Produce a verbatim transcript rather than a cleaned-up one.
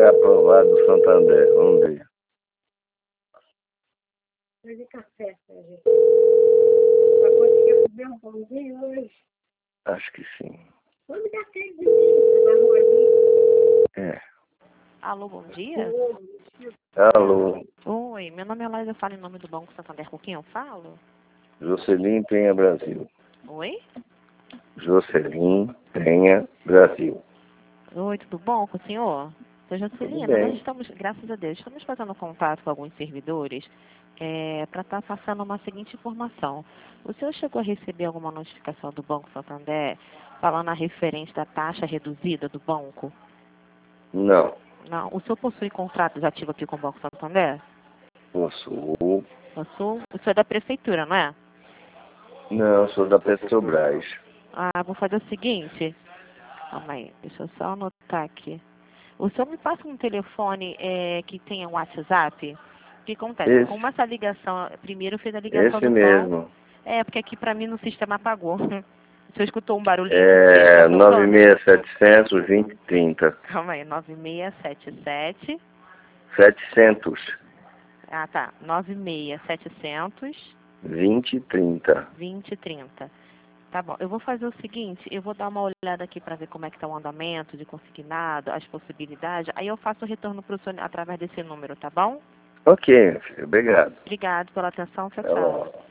foi aprovado do Santander. Vamos ver. Fazer café, Sérgio. Pra conseguir comer um pãozinho hoje. Acho que sim. Vamos dar três de mim, tá bom ali? É. Alô, bom dia? Alô, Oi, meu nome é Laís, eu falo em nome do Banco Santander. Com quem eu falo? Jocelyn Penha Brasil. Oi? Jocelyn Penha Brasil. Oi, tudo bom com o senhor? Sou Tudo Jocelina, nós bem. estamos, graças a Deus, estamos fazendo contato com alguns servidores é, para estar passando uma seguinte informação. O senhor chegou a receber alguma notificação do Banco Santander falando a referente da taxa reduzida do banco? Não. Não. O senhor possui contratos ativos aqui com o Banco Santander? Possuo. Possui. O senhor é da prefeitura, não é? Não, sou da Petrobras. Ah, vou fazer o seguinte. Calma aí, deixa eu só anotar aqui. O senhor me passa um telefone é, que tenha um WhatsApp? O que acontece? Esse, Como essa ligação, primeiro eu fiz a ligação esse do banco. mesmo. É, porque aqui pra mim no sistema apagou. O senhor escutou um barulhinho de É disco nove tocando? seis sete zero zero vinte trinta. Calma aí, nove seis sete sete. setecentos. Ah, tá. nove seis sete zero zero vinte trinta. vinte trinta. Tá bom, eu vou fazer o seguinte, eu vou dar uma olhada aqui para ver como é que está o andamento de consignado, as possibilidades, aí eu faço o retorno para o senhor através desse número, tá bom? Ok, meu filho. Obrigado. Obrigado pela atenção, tchau, Tá tchau. bom.